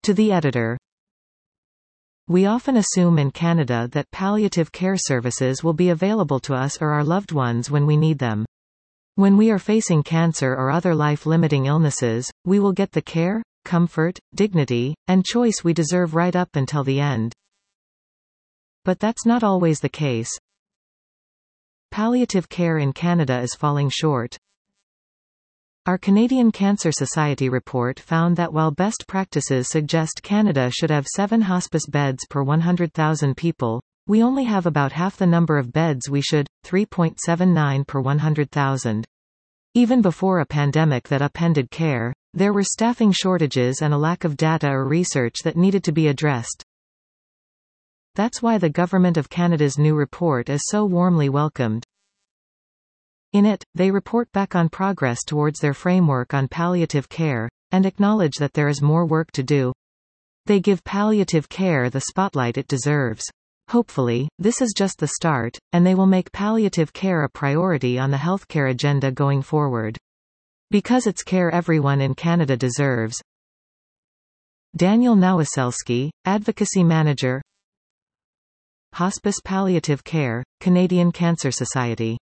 To the editor. We often assume in Canada that palliative care services will be available to us or our loved ones when we need them. When we are facing cancer or other life-limiting illnesses, we will get the care, comfort, dignity, and choice we deserve right up until the end. But that's not always the case. Palliative care in Canada is falling short. Our Canadian Cancer Society report found that while best practices suggest Canada should have 7 hospice beds per 100,000 people, we only have about half the number of beds we should, 3.79 per 100,000. Even before a pandemic that upended care, there were staffing shortages and a lack of data or research that needed to be addressed. That's why the Government of Canada's new report is so warmly welcomed. In it, they report back on progress towards their framework on palliative care, and acknowledge that there is more work to do. They give palliative care the spotlight it deserves. Hopefully, this is just the start, and they will make palliative care a priority on the healthcare agenda going forward. Because it's care everyone in Canada deserves. Daniel Nowoselski, Advocacy Manager, Hospice Palliative Care, Canadian Cancer Society.